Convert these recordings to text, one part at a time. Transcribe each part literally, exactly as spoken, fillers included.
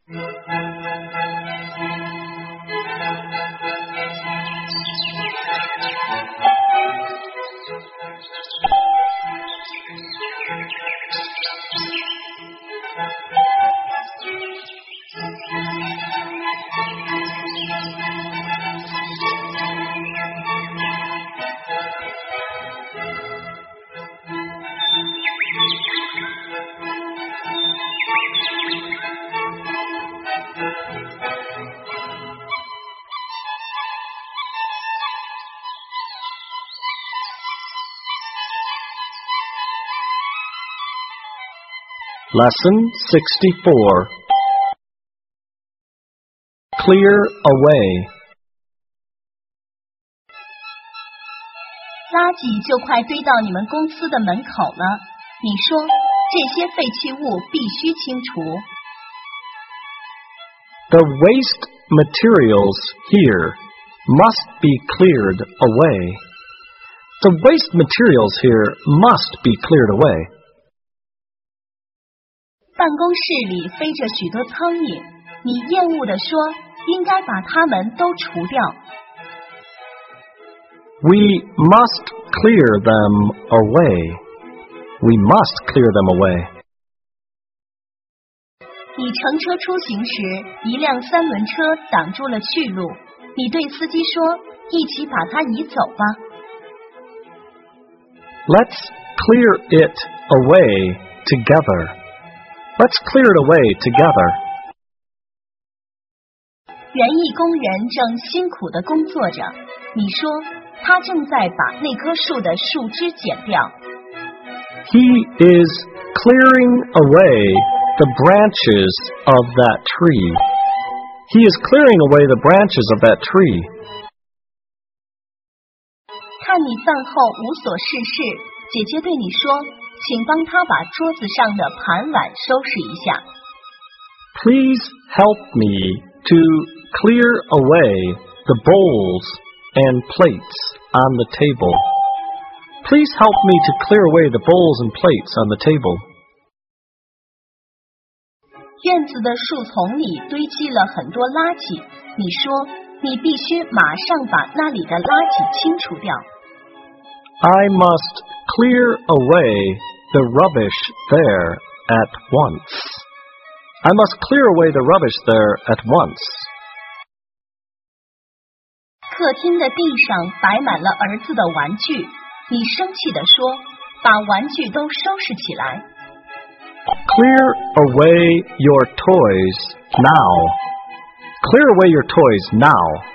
Lesson sixty-four. Clear away. 垃圾就快堆到你们公司的门口了，你说这些废弃物必须清除。 The waste materials here must be cleared away. The waste materials here must be cleared away. 办公室里飞着许多苍蝇，你厌恶地说，应该把它们都除掉。 We must clear them away. We must clear them away. 你乘车出行时，一辆三轮车挡住了去路，你对司机说，一起把它移走吧。 Let's clear it away together. Let's clear it away together. 园艺工人正辛苦地工作着，你说他正在把那棵树的树枝剪掉。 He is clearing away the branches of that tree. He is clearing away the branches of that tree. 看你饭后无所事事，姐姐对你说，请帮他把桌子上的盘碗收拾一下。 Please help me to clear away the bowls and plates on the table. Please help me to clear away the bowls and plates on the table. 院子的树丛里堆积了很多垃圾，你说你必须马上把那里的垃圾清除掉。 I must clear away the rubbish there at once. I must clear away the rubbish there at once. 客厅的地上摆满了儿子的玩具，你生气地说，把玩具都收拾起来。 Clear away your toys now. Clear away your toys now.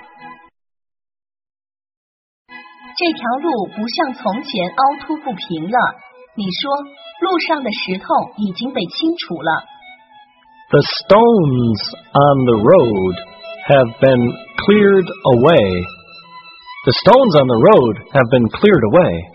这条路不像从前凹凸不平了，你说路上的石头已经被清除了。 The stones on the road have been cleared away. The stones on the road have been cleared away.